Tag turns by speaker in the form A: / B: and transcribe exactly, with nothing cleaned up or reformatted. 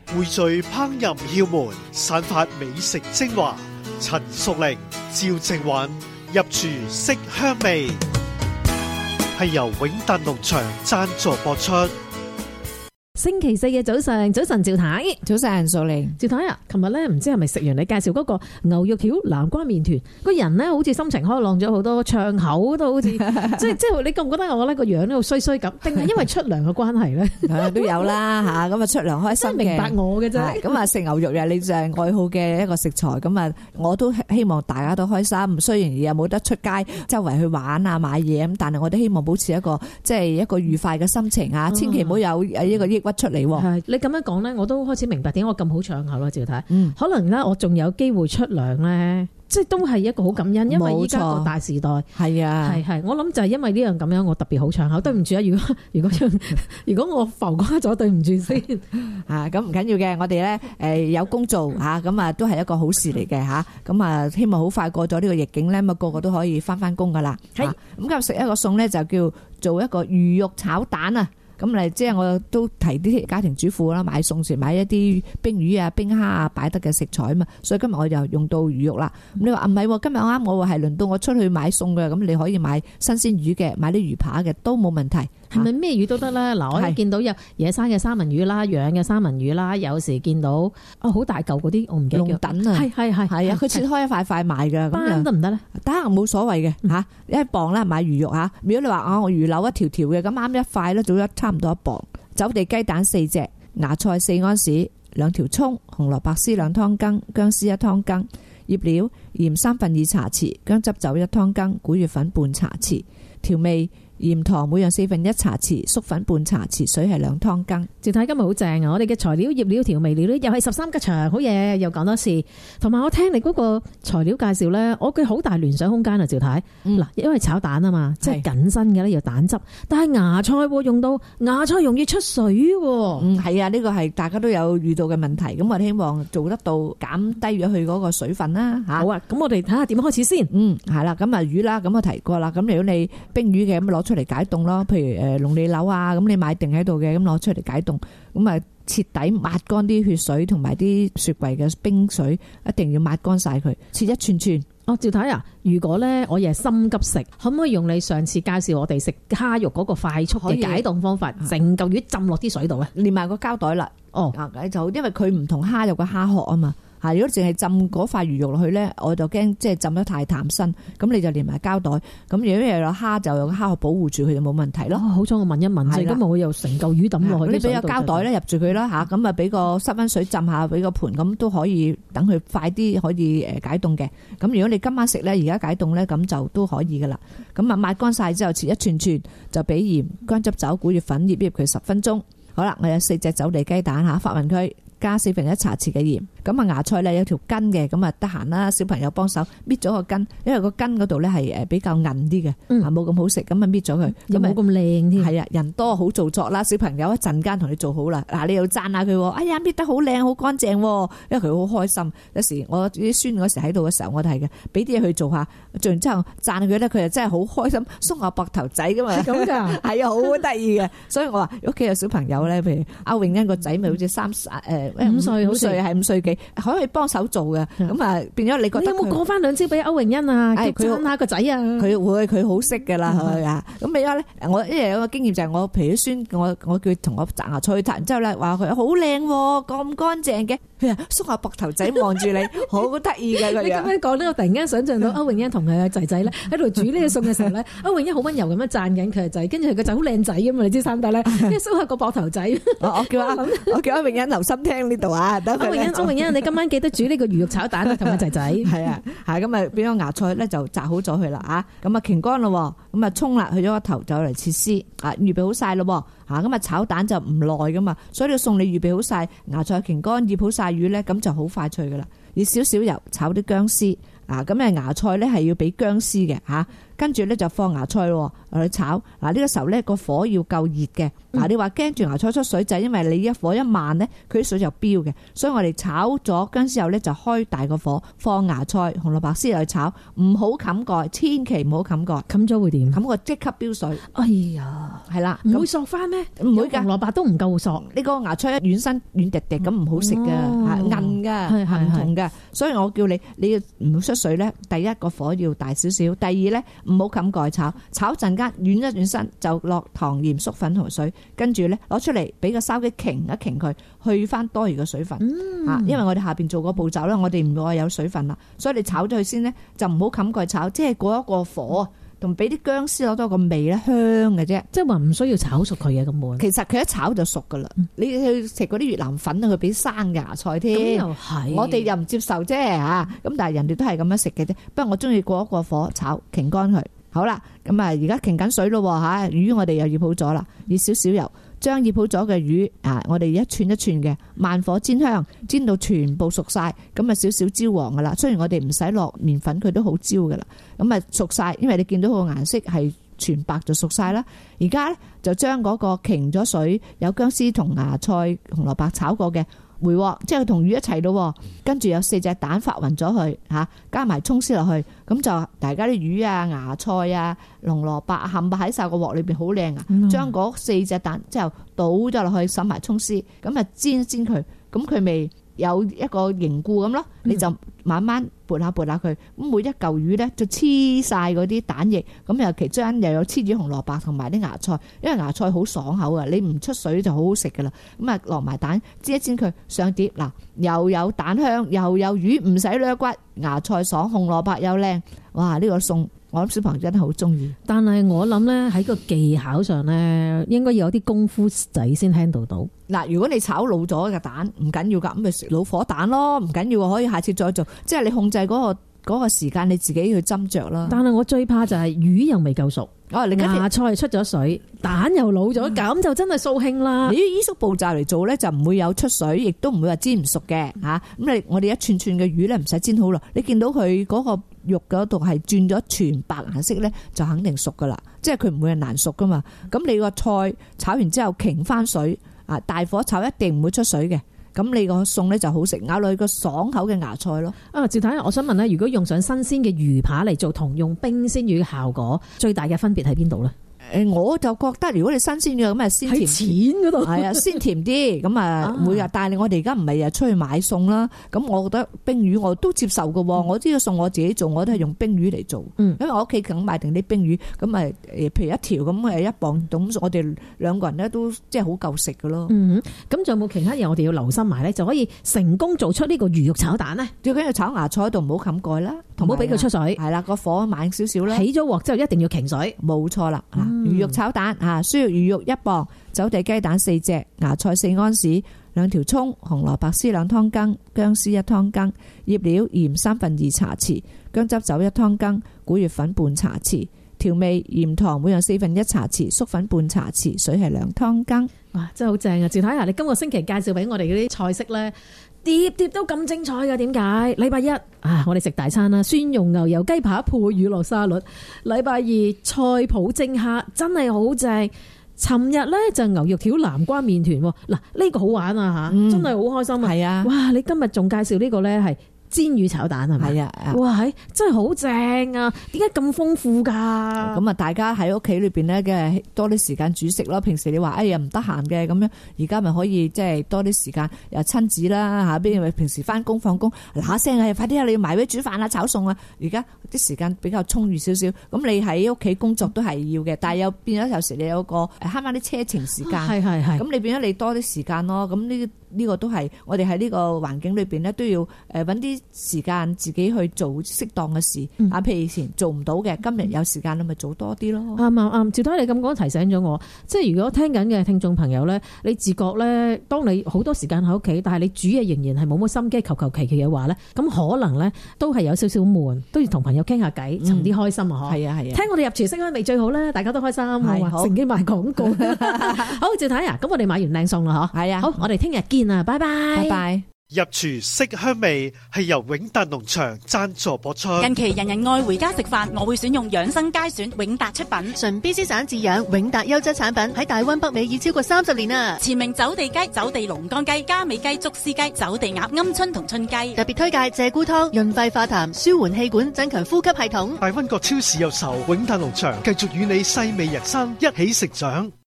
A: 匯聚烹飪竅門，散發美食精華。陳淑玲、趙靜允入廚色香味，係由永達農場贊助播出。
B: 星期四嘅早上，早晨趙太，
C: 早晨淑玲，
B: 趙太啊，琴日咧唔知係咪食完你介紹嗰個牛肉條南瓜麵團，個人咧好似心情開朗咗好多，唱口都好似即係即係你覺唔覺得我咧個樣都衰衰咁？定係因為出糧嘅關係咧？
C: 都有啦吓，咁啊出糧開心嘅，
B: 明白我嘅啫。
C: 咁啊食牛肉又你就係愛好嘅一個食材，咁啊我都希望大家都開心。雖然又冇得出街周圍去玩啊買嘢咁，但係我都希望保持一個即係一個愉快嘅心情啊，千祈唔好有一個抑鬱出嚟。
B: 係你咁樣講咧，我都開始明白點解我咁好唱口啦，趙太。
C: 嗯，
B: 可能咧我仲有機會出糧咧，即係都係一個好感恩，因為依家個大時代
C: 係啊，
B: 係係，我諗就係因為呢樣咁樣，我特別好唱口。對唔住啊，如果如果如果我浮誇咗，對唔住先
C: 啊。咁唔緊要嘅，我哋咧誒有工做吓，咁啊都係一個好事嚟嘅吓。咁啊希望好快過咗呢個逆境咧，咁啊個個都可以翻翻工噶啦。係咁今日食一個餸咧，就叫做一個魚肉炒蛋啊。咁嚟即係我都提啲家庭主婦啦，買餸時買一啲冰魚啊、冰蝦啊擺得嘅食材啊嘛，所以今日我就用到魚肉啦。咁你話啊唔係，今日啱我係輪到我出去買餸嘅，咁你可以買新鮮魚嘅，買啲魚扒嘅都冇問題。
B: 係咪咩魚都得咧？嗱，我見到有野生嘅三文魚啦，養嘅三文魚啦，有時見到啊好大嚿嗰啲，我唔記得
C: 龍躉啊，
B: 係係係係啊，
C: 佢切開一塊塊賣㗎，
B: 斑得唔得咧？
C: 得冇所謂嘅嚇，一磅啦買魚肉嚇。如果你話啊我魚柳一條條嘅，咁啱一塊咧，做咗差唔多一磅。走地雞蛋四隻，芽菜四安士，兩條葱，紅蘿蔔絲兩湯羹，薑絲一湯羹，醃料鹽三分二茶匙，薑汁酒一湯羹，古月粉半茶匙，調味鹽糖每樣四分一茶匙，粟粉半茶匙，水係兩湯羹。
B: 趙太今日好正啊！我哋嘅材料、醃料、調味料咧，又係十三吉祥，好嘢！又講多次，同埋我聽你嗰個材料介紹咧，我嘅好大聯想空間啊！趙太，嗱、嗯，因為炒蛋啊嘛，即係緊身嘅咧，要蛋汁，但係芽菜用到芽菜容易出水喎。
C: 嗯，係啊，呢個係大家都有遇到嘅問題，咁我哋希望做得到減低咗佢嗰個水分啦嚇。
B: 好啊，咁我哋睇下點開始先。
C: 嗯，係啦，咁啊魚啦，咁我提過啦，咁如果你冰魚嘅咁攞出嚟解凍咯，譬如誒龍脷柳啊，咁你買定喺度嘅，咁攞出嚟解凍，咁啊徹底抹乾啲血水同埋啲雪櫃嘅冰水，一定要抹乾晒佢，切一串串。
B: 哦，趙太啊，如果咧我亦係心急食，可唔可以用你上次介紹我哋食蝦肉嗰個快速嘅解凍方法，成嚿魚浸落啲水度啊？
C: 連埋個膠袋啦。
B: 哦，
C: 就因為佢唔同蝦肉個蝦殼啊嘛。嚇！如果淨係浸嗰塊魚肉落去咧，我就驚即係浸得太淡身，咁你就連埋膠袋。咁如果有蝦就有個蝦殼保護住佢就冇問題咯。
B: 哦、好彩我問一問啫，今日我又成嚿魚抌落去。
C: 你俾個膠袋咧入住佢啦嚇，咁啊俾個濕溫水浸下，俾個盤咁都可以等佢快啲可以誒解凍嘅。咁如果你今晚食咧，而家解凍咧，咁就都可以噶啦。咁啊抹乾晒之後切一串串，就俾鹽、薑汁酒、古月粉醃醃佢十分鐘。好啦，我有四隻走地雞蛋嚇，發勻佢。加四分一茶匙嘅鹽，咁啊芽菜咧有條根嘅，咁啊得閒啦，小朋友幫手搣咗個根，因為個根嗰度咧係誒比較韌啲嘅，啊冇咁好食，咁啊搣咗佢，
B: 又冇咁靚添。
C: 係啊，人多好做作啦，小朋友一陣間同你做好啦，嗱你又讚下佢，哎呀搣得好靚好乾淨，因為佢好開心。有時我啲孫嗰時喺度嘅時候，我哋係嘅，俾啲嘢佢做下，做完之後讚佢咧，佢又真係好開心，鬆下膊頭仔噶嘛。
B: 咁㗎，
C: 係啊，好得意嘅。所以我話屋企有小朋友咧，譬如歐永欣個仔咪好似三誒。
B: 五歲，
C: 五歲係五歲幾，可以幫手做嘅。咁啊，變咗你覺得
B: 你有冇過翻兩招俾歐永欣啊？佢讚下個仔啊！
C: 佢會，佢好識噶啦，係啊。咁變咗咧，我一日有個經驗就係我譬如孫，我我叫同我摘芽菜去彈之後咧，話佢好靚，咁乾淨嘅。佢話縮下膊頭仔望住你，好得意嘅個樣。你咁樣講咧，我突然間想象到歐永欣同佢嘅仔仔咧喺度煮呢個餸嘅時候咧，歐永欣好溫柔咁樣讚緊佢嘅仔，跟住佢個仔好靚仔噶嘛，你知三弟咧，跟住縮下個膊頭仔。我我叫阿我叫歐永欣留心聽呢度啊。歐永欣，歐永欣，你今晚記得煮呢個魚肉炒蛋啊，同個仔仔。係啊，係咁啊，變咗芽菜咧就摘好咗佢啦嚇，咁啊乾乾咯，咁啊沖啦，去咗個頭就嚟切絲啊，預備好晒咯嚇，咁啊炒蛋就唔耐噶嘛，所以你餸你預備好晒芽菜乾乾，醃好晒魚咧，咁就好快脆噶啦。以少少油炒啲薑絲啊，咁啊芽菜咧係要俾薑絲嘅嚇， 跟住咧就放芽菜落去炒。嗱，呢個時候咧個火要夠熱嘅。嗱，你話驚住芽菜出水就係因為你一火一慢咧，佢啲水就飆嘅。所以我哋炒咗薑之後咧就開大個火，放芽菜、紅蘿蔔絲去炒，唔好冚蓋，千祈唔好冚蓋，
B: 冚咗會點？
C: 冚個即刻飆水。
B: 哎呀，
C: 係啦，
B: 唔會索翻咩？
C: 唔會㗎，
B: 紅蘿蔔都唔夠索。
C: 呢個芽菜一軟身軟滴滴咁唔好食嘅，
B: 哦
C: 韌嘅，
B: 係
C: 唔同嘅。所以我叫你你要唔好出水咧，第一個火要大少少，第二咧唔好冚蓋炒，炒陣間軟一軟身就落糖鹽粟粉同水，跟住咧攞出嚟俾個筲箕擎一擎佢，去翻多餘嘅水分。
B: 嗯，
C: 啊，因為我哋下邊做個步驟咧，我哋唔會話有水分啦，所以你炒咗佢先咧，就唔好冚蓋炒，即係嗰一個火同俾啲薑絲攞多個味咧香嘅啫。
B: 即係話唔需要炒熟佢嘅咁滿。
C: 其實佢一炒就熟噶啦。你去食嗰啲越南粉啊，佢俾生嘅芽菜添。
B: 咁又係，
C: 我哋又唔接受啫嚇。咁但係人哋都係咁樣食嘅啫。不過我中意過一個火炒，擎乾佢。好啦，咁啊而家擎緊水咯嚇，魚我哋又醃好咗啦，熱少少油。將醃好咗嘅魚啊，我哋一串一串嘅慢火煎香，煎到全部熟晒，咁啊少少焦黃噶啦。雖然我哋唔使落麵粉，佢都好焦噶啦。咁啊熟晒，因為你見到個顏色係全白就熟晒啦。而家咧就將嗰個擎咗水，有薑絲同芽菜、紅蘿蔔炒過嘅回鑊，即係同魚一齊咯。跟住有四隻蛋發勻咗佢嚇，加埋葱絲落去，咁就大家啲魚啊、芽菜啊、紅蘿蔔冚唪喺晒個鑊裏邊，好靚啊！將嗰四隻蛋之後倒咗落去，撒埋葱絲，咁啊煎一煎佢，咁佢咪有一個凝固咁咯。你就慢慢撥下撥下佢，咁每一嚿魚咧就黐晒嗰啲蛋液，咁又其中又有黐住紅蘿蔔同埋啲芽菜，因為芽菜好爽口啊，你唔出水就好好食噶啦。咁啊落埋蛋煎一煎佢上碟，嗱又有蛋香又有魚，唔使掠骨，芽菜爽，紅蘿蔔又靚，哇！呢個餸我諗小朋友真係好中意。
B: 但係我諗咧喺個技巧上咧，應該要有啲功夫仔先 handle 到。
C: 嗱，如果你炒老咗嘅蛋唔緊要噶，咁咪食老火蛋咯，唔緊要，可以下次再做。即係你控制嗰個嗰個時間，你自己去斟酌啦。
B: 但係我最怕就係魚又未夠熟，
C: 哦，你
B: 芽菜出咗水，蛋又老咗，咁、嗯、就真係掃興啦。
C: 你依叔步驟嚟做咧，就唔會有出水，亦都唔會話煎唔熟嘅嚇。咁你我哋一串串嘅魚咧，唔使煎好啦。你見到佢嗰個肉嗰度係轉咗全白顏色咧，就肯定熟噶啦。即係佢唔會係難熟噶嘛。咁你個菜炒完之後，擎翻水啊，大火炒一定唔會出水嘅。咁你個餸咧就好食，咬落去個爽口嘅芽菜咯。啊，
B: 趙太，我想問咧，如果用上新鮮嘅魚扒嚟做，同用冰鮮魚嘅效果，最大嘅分別喺邊度咧？誒，
C: 我就覺得如果你新鮮嘅咁啊，鮮甜
B: 錢嗰度
C: 係啊，鮮甜啲咁啊，每日。但係我哋而家唔係日出去買餸啦，咁我覺得冰魚我都接受嘅。嗯、我呢個餸我自己做，我都係用冰魚嚟做。嗯，因為我屋企梗買定啲冰魚，咁啊誒，譬如一條咁誒一磅，咁我哋兩個人咧都即係好夠食嘅咯。
B: 嗯，咁仲有冇其他嘢我哋要留心埋咧，就可以成功做出呢個魚肉炒蛋呢？
C: 最緊要炒芽菜喺度唔好冚蓋啦，
B: 唔好俾佢出水。
C: 係啦，個火慢少少啦。
B: 起咗鑊之後一定要擎水，
C: 冇錯啦。
B: 嗯、
C: 魚肉炒蛋啊，需要魚肉一磅，走地雞蛋四隻，芽菜四安士，兩條葱，紅蘿蔔絲兩湯羹，薑絲一湯羹，醃料鹽三分二茶匙，薑汁酒一湯羹，古月粉半茶匙，調味鹽糖每樣四分一茶匙，粟粉半茶匙，水係兩湯羹。
B: 哇，真係好正啊！趙太啊，你今個星期介紹俾我哋嗰啲菜式咧，碟碟都咁精彩㗎，點解？禮拜一啊，我哋食大餐啦，酸蓉牛油雞扒配乳酪沙律。禮拜二菜脯蒸蝦，真係好正。尋日咧就牛肉條南瓜麵團，嗱、這、呢個好玩啊吓，嗯、真係好開心啊！係啊，哇！你今日仲介紹呢個咧係煎魚炒蛋係咪？係啊，哇！真係好正啊！點解咁豐富噶？
C: 咁啊，大家喺屋企裏邊咧，梗係多啲時間煮食咯。平時你話哎呀唔得閒嘅咁樣，而家咪可以即係多啲時間又親子啦吓。比如平時翻工放工嗱聲啊，快啲啊，你要埋位煮飯啊、炒餸啊。而家啲時間比較充裕少少，咁你喺屋企工作都係要嘅，但係又變咗有時你有個慳翻啲車程時間，係係係。咁你變咗你多啲時間咯。咁呢呢個都係我哋喺呢個環境裏邊咧，都要誒揾啲時間自己去做適當嘅事啊。嗯、譬如以前做唔到嘅，今日有時間你咪做多啲咯。
B: 啱啱啱，趙太你咁講提醒咗我，即係如果聽緊嘅聽眾朋友咧，你自覺咧，當你好多時間喺屋企，但係你煮嘢仍然係冇乜心機，求求其其嘅話咧，咁可能咧都係有少少悶，都要同朋友傾下偈，尋啲開心啊！嗬、嗯，係啊係啊，聽我哋入廚識開味最好咧，大家都開心，係好，乘機賣廣告。好，趙太啊，咁我哋買完靚餸啦，嗬，係啊，好，我哋聽日見啊，拜拜，拜拜。
A: 入廚色香味係由永達農場贊助播出。
D: 近期人人愛回家食飯，我會選用養生佳選永達出品，
E: 純 B C 省飼養永達優質產品，喺大灣北美已超過三十年啦。
D: 前名走地雞、走地龍江雞、加美雞、竹絲雞、走地鴨、鵪鶉同春雞。
E: 特別推介鷓鴣湯，潤肺化痰，舒緩氣管，增強呼吸系統。
A: 大溫國超市有售，永達農場繼續與你細味人生，一起成長。